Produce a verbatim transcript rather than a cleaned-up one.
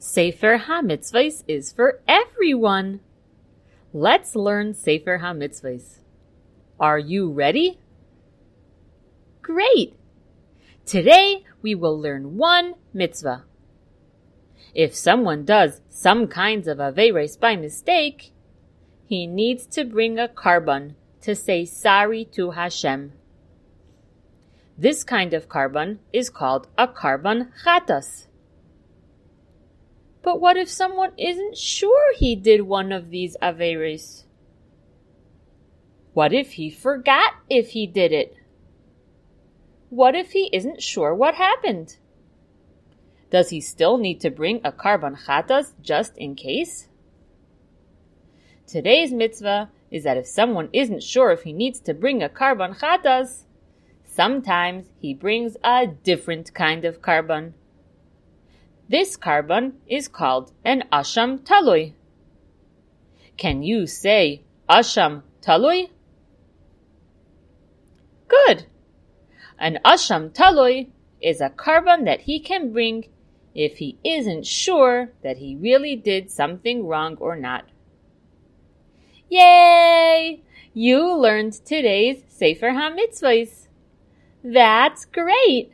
Sefer HaMitzvahs is for everyone. Let's learn Sefer HaMitzvahs. Are you ready? Great! Today we will learn one mitzvah. If someone does some kinds of averos by mistake, he needs to bring a carbon to say sorry to Hashem. This kind of carbon is called a carbon chatas. But what if someone isn't sure he did one of these averos? What if he forgot if he did it? What if he isn't sure what happened? Does he still need to bring a carbon chatas just in case? Today's mitzvah is that if someone isn't sure if he needs to bring a carbon chatas, sometimes he brings a different kind of carbon. This carbon is called an asham talui. Can you say asham talui? Good. An asham talui is a carbon that he can bring if he isn't sure that he really did something wrong or not. Yay! You learned today's Sefer HaMitzvahs. That's great!